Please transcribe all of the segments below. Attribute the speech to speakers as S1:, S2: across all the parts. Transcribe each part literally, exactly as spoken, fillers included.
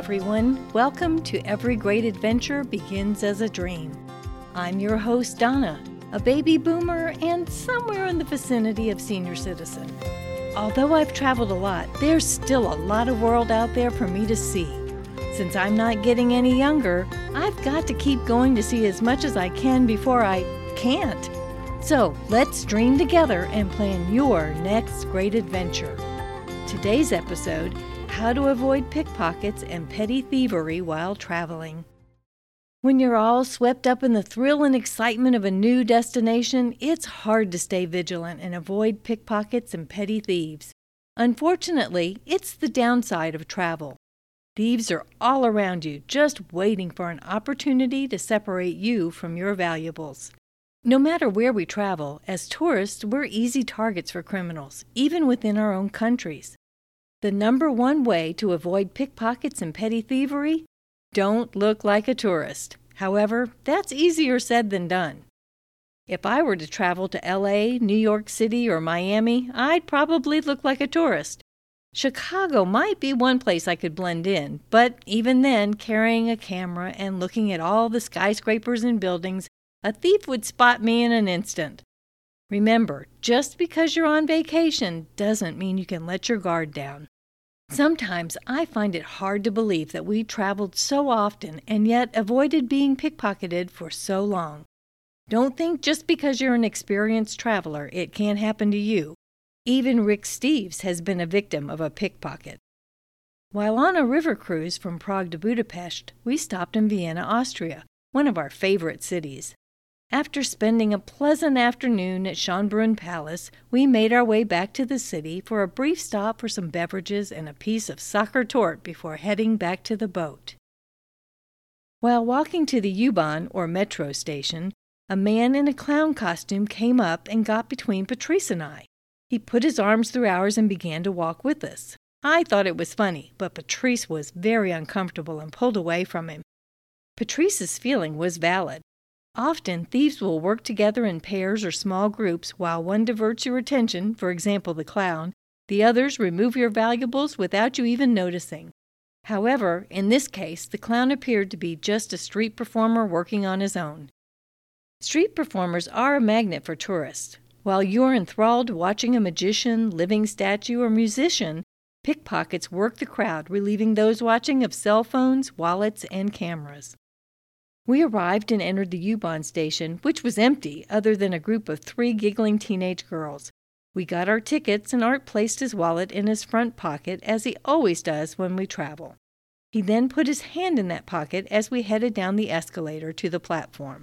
S1: everyone. Welcome to Every Great Adventure Begins as a Dream. I'm your host, Donna, a baby boomer and somewhere in the vicinity of senior citizen. Although I've traveled a lot, there's still a lot of world out there for me to see. Since I'm not getting any younger, I've got to keep going to see as much as I can before I can't. So let's dream together and plan your next great adventure. Today's episode, how to avoid pickpockets and petty thievery while traveling. When you're all swept up in the thrill and excitement of a new destination, it's hard to stay vigilant and avoid pickpockets and petty thieves. Unfortunately, it's the downside of travel. Thieves are all around you, just waiting for an opportunity to separate you from your valuables. No matter where we travel, as tourists, we're easy targets for criminals, even within our own countries. The number one way to avoid pickpockets and petty thievery? Don't look like a tourist. However, that's easier said than done. If I were to travel to L A, New York City, or Miami, I'd probably look like a tourist. Chicago might be one place I could blend in, but even then, carrying a camera and looking at all the skyscrapers and buildings, a thief would spot me in an instant. Remember, just because you're on vacation doesn't mean you can let your guard down. Sometimes I find it hard to believe that we traveled so often and yet avoided being pickpocketed for so long. Don't think just because you're an experienced traveler it can't happen to you. Even Rick Steves has been a victim of a pickpocket. While on a river cruise from Prague to Budapest, we stopped in Vienna, Austria, one of our favorite cities. After spending a pleasant afternoon at Schönbrunn Palace, we made our way back to the city for a brief stop for some beverages and a piece of Sacher Torte before heading back to the boat. While walking to the U-Bahn, or metro station, a man in a clown costume came up and got between Patrice and I. He put his arms through ours and began to walk with us. I thought it was funny, but Patrice was very uncomfortable and pulled away from him. Patrice's feeling was valid. Often, thieves will work together in pairs or small groups while one diverts your attention, for example the clown, the others remove your valuables without you even noticing. However, in this case, the clown appeared to be just a street performer working on his own. Street performers are a magnet for tourists. While you're enthralled watching a magician, living statue, or musician, pickpockets work the crowd, relieving those watching of cell phones, wallets, and cameras. We arrived and entered the U-Bahn station, which was empty other than a group of three giggling teenage girls. We got our tickets and Art placed his wallet in his front pocket, as he always does when we travel. He then put his hand in that pocket as we headed down the escalator to the platform.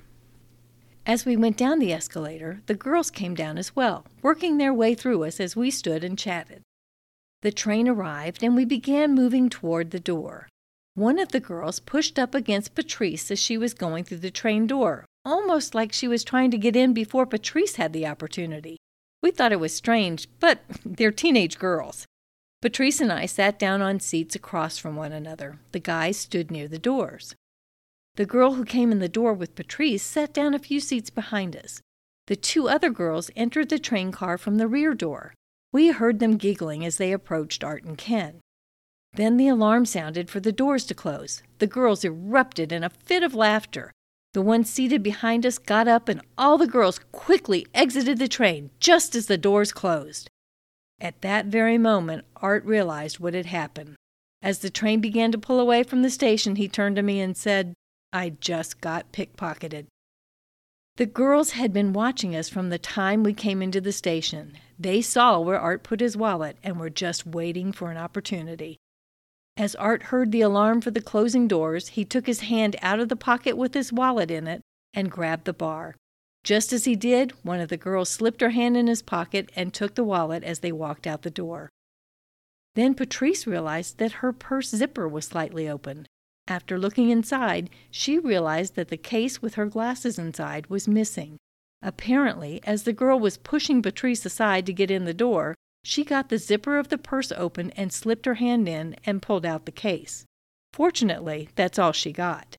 S1: As we went down the escalator, the girls came down as well, working their way through us as we stood and chatted. The train arrived and we began moving toward the door. One of the girls pushed up against Patrice as she was going through the train door, almost like she was trying to get in before Patrice had the opportunity. We thought it was strange, but they're teenage girls. Patrice and I sat down on seats across from one another. The guys stood near the doors. The girl who came in the door with Patrice sat down a few seats behind us. The two other girls entered the train car from the rear door. We heard them giggling as they approached Art and Ken. Then the alarm sounded for the doors to close. The girls erupted in a fit of laughter. The one seated behind us got up and all the girls quickly exited the train just as the doors closed. At that very moment, Art realized what had happened. As the train began to pull away from the station, he turned to me and said, "I just got pickpocketed." The girls had been watching us from the time we came into the station. They saw where Art put his wallet and were just waiting for an opportunity. As Art heard the alarm for the closing doors, he took his hand out of the pocket with his wallet in it and grabbed the bar. Just as he did, one of the girls slipped her hand in his pocket and took the wallet as they walked out the door. Then Patrice realized that her purse zipper was slightly open. After looking inside, she realized that the case with her glasses inside was missing. Apparently, as the girl was pushing Patrice aside to get in the door, she got the zipper of the purse open and slipped her hand in and pulled out the case. Fortunately, that's all she got.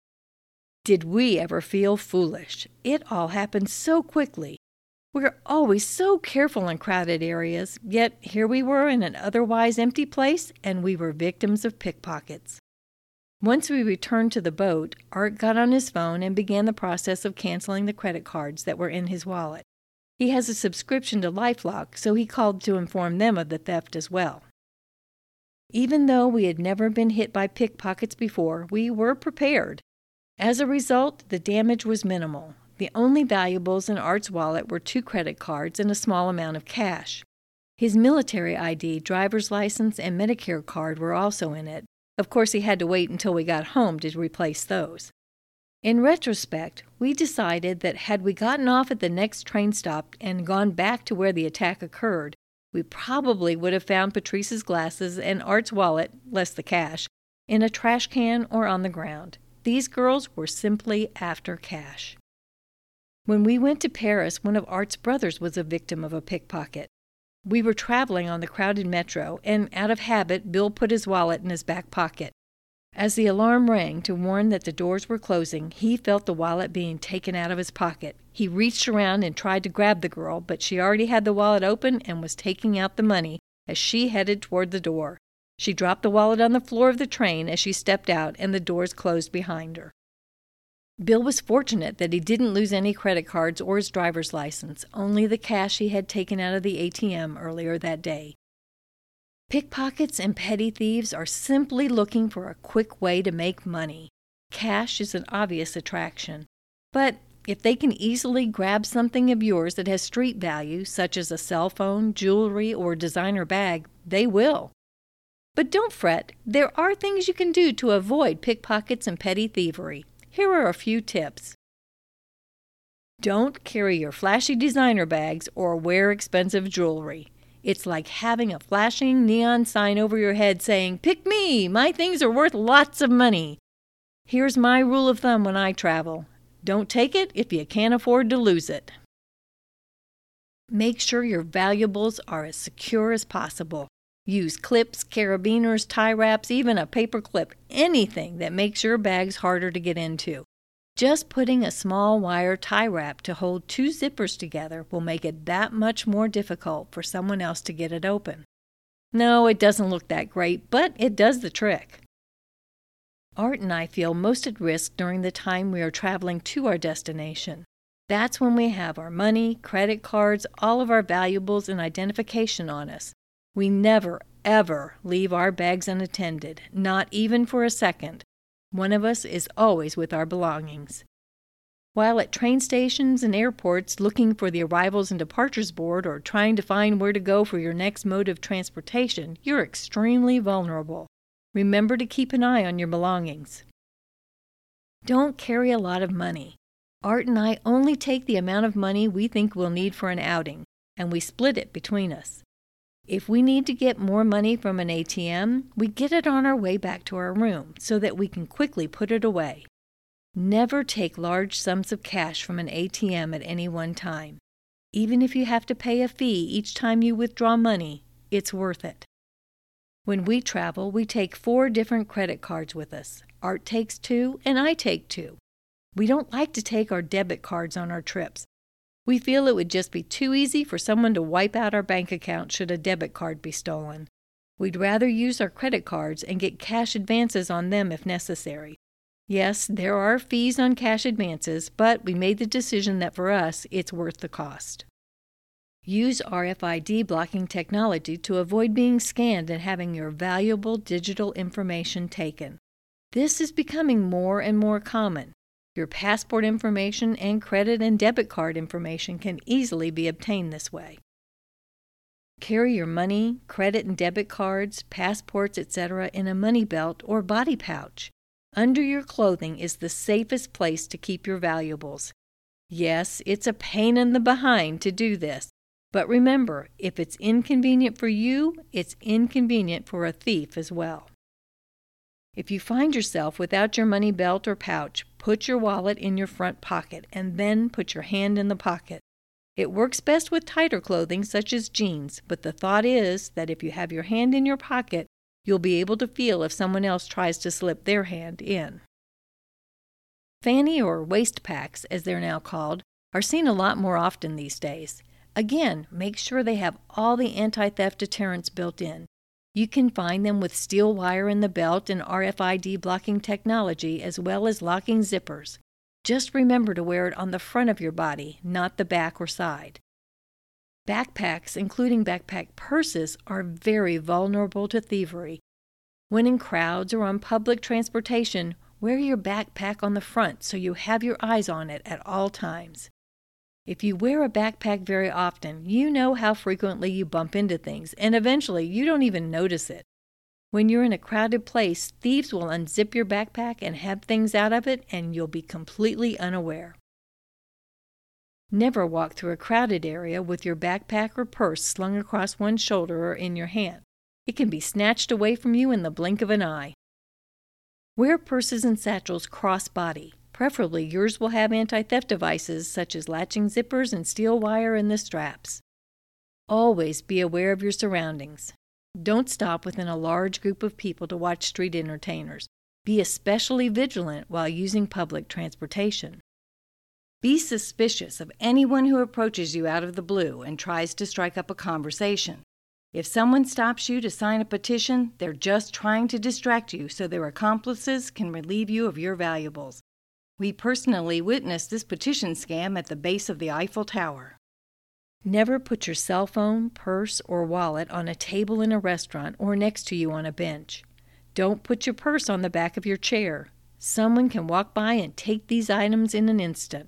S1: Did we ever feel foolish? It all happened so quickly. We're always so careful in crowded areas, yet here we were in an otherwise empty place, and we were victims of pickpockets. Once we returned to the boat, Art got on his phone and began the process of canceling the credit cards that were in his wallet. He has a subscription to LifeLock, so he called to inform them of the theft as well. Even though we had never been hit by pickpockets before, we were prepared. As a result, the damage was minimal. The only valuables in Art's wallet were two credit cards and a small amount of cash. His military I D, driver's license, and Medicare card were also in it. Of course, he had to wait until we got home to replace those. In retrospect, we decided that had we gotten off at the next train stop and gone back to where the attack occurred, we probably would have found Patrice's glasses and Art's wallet, less the cash, in a trash can or on the ground. These girls were simply after cash. When we went to Paris, one of Art's brothers was a victim of a pickpocket. We were traveling on the crowded metro, and out of habit, Bill put his wallet in his back pocket. As the alarm rang to warn that the doors were closing, he felt the wallet being taken out of his pocket. He reached around and tried to grab the girl, but she already had the wallet open and was taking out the money as she headed toward the door. She dropped the wallet on the floor of the train as she stepped out, and the doors closed behind her. Bill was fortunate that he didn't lose any credit cards or his driver's license, only the cash he had taken out of the A T M earlier that day. Pickpockets and petty thieves are simply looking for a quick way to make money. Cash is an obvious attraction. But if they can easily grab something of yours that has street value, such as a cell phone, jewelry, or designer bag, they will. But don't fret, there are things you can do to avoid pickpockets and petty thievery. Here are a few tips. Don't carry your flashy designer bags or wear expensive jewelry. It's like having a flashing neon sign over your head saying, "Pick me! My things are worth lots of money." Here's my rule of thumb when I travel. Don't take it if you can't afford to lose it. Make sure your valuables are as secure as possible. Use clips, carabiners, tie wraps, even a paper clip, anything that makes your bags harder to get into. Just putting a small wire tie wrap to hold two zippers together will make it that much more difficult for someone else to get it open. No, it doesn't look that great, but it does the trick. Art and I feel most at risk during the time we are traveling to our destination. That's when we have our money, credit cards, all of our valuables, and identification on us. We never, ever leave our bags unattended, not even for a second. One of us is always with our belongings. While at train stations and airports looking for the arrivals and departures board or trying to find where to go for your next mode of transportation, you're extremely vulnerable. Remember to keep an eye on your belongings. Don't carry a lot of money. Art and I only take the amount of money we think we'll need for an outing, and we split it between us. If we need to get more money from an A T M, we get it on our way back to our room so that we can quickly put it away. Never take large sums of cash from an A T M at any one time. Even if you have to pay a fee each time you withdraw money, it's worth it. When we travel, we take four different credit cards with us. Art takes two, and I take two. We don't like to take our debit cards on our trips. We feel it would just be too easy for someone to wipe out our bank account should a debit card be stolen. We'd rather use our credit cards and get cash advances on them if necessary. Yes, there are fees on cash advances, but we made the decision that for us, it's worth the cost. Use R F I D blocking technology to avoid being scanned and having your valuable digital information taken. This is becoming more and more common. Your passport information and credit and debit card information can easily be obtained this way. Carry your money, credit and debit cards, passports, et cetera in a money belt or body pouch. Under your clothing is the safest place to keep your valuables. Yes, it's a pain in the behind to do this, but remember, if it's inconvenient for you, it's inconvenient for a thief as well. If you find yourself without your money belt or pouch, put your wallet in your front pocket and then put your hand in the pocket. It works best with tighter clothing such as jeans, but the thought is that if you have your hand in your pocket, you'll be able to feel if someone else tries to slip their hand in. Fanny or waist packs, as they're now called, are seen a lot more often these days. Again, make sure they have all the anti-theft deterrents built in. You can find them with steel wire in the belt and R F I D blocking technology, as well as locking zippers. Just remember to wear it on the front of your body, not the back or side. Backpacks, including backpack purses, are very vulnerable to thievery. When in crowds or on public transportation, wear your backpack on the front so you have your eyes on it at all times. If you wear a backpack very often, you know how frequently you bump into things, and eventually you don't even notice it. When you're in a crowded place, thieves will unzip your backpack and have things out of it, and you'll be completely unaware. Never walk through a crowded area with your backpack or purse slung across one shoulder or in your hand. It can be snatched away from you in the blink of an eye. Wear purses and satchels cross-body. Preferably, yours will have anti-theft devices such as latching zippers and steel wire in the straps. Always be aware of your surroundings. Don't stop within a large group of people to watch street entertainers. Be especially vigilant while using public transportation. Be suspicious of anyone who approaches you out of the blue and tries to strike up a conversation. If someone stops you to sign a petition, they're just trying to distract you so their accomplices can relieve you of your valuables. We personally witnessed this petition scam at the base of the Eiffel Tower. Never put your cell phone, purse, or wallet on a table in a restaurant or next to you on a bench. Don't put your purse on the back of your chair. Someone can walk by and take these items in an instant.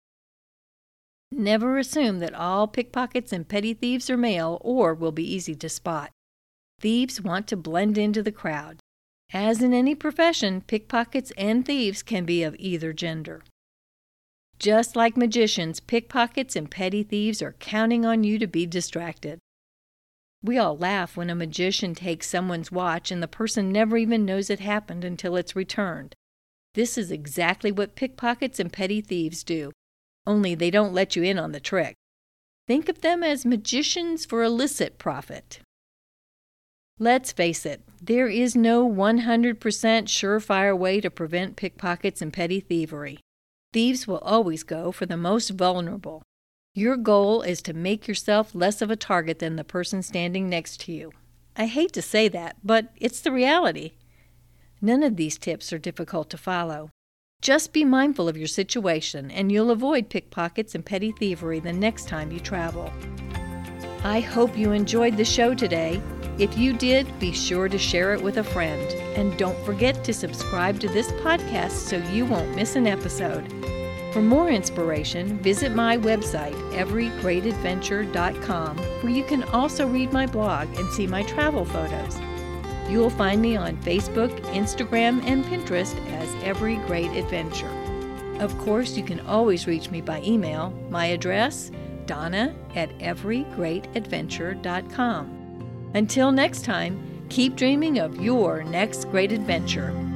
S1: Never assume that all pickpockets and petty thieves are male or will be easy to spot. Thieves want to blend into the crowd. As in any profession, pickpockets and thieves can be of either gender. Just like magicians, pickpockets and petty thieves are counting on you to be distracted. We all laugh when a magician takes someone's watch and the person never even knows it happened until it's returned. This is exactly what pickpockets and petty thieves do, only they don't let you in on the trick. Think of them as magicians for illicit profit. Let's face it, there is no one hundred percent surefire way to prevent pickpockets and petty thievery. Thieves will always go for the most vulnerable. Your goal is to make yourself less of a target than the person standing next to you. I hate to say that, but it's the reality. None of these tips are difficult to follow. Just be mindful of your situation, and you'll avoid pickpockets and petty thievery the next time you travel. I hope you enjoyed the show today. If you did, be sure to share it with a friend. And don't forget to subscribe to this podcast so you won't miss an episode. For more inspiration, visit my website, every great adventure dot com, where you can also read my blog and see my travel photos. You'll find me on Facebook, Instagram, and Pinterest as Every Great Adventure. Of course, you can always reach me by email. My address, Donna at every great adventure dot com. Until next time, keep dreaming of your next great adventure.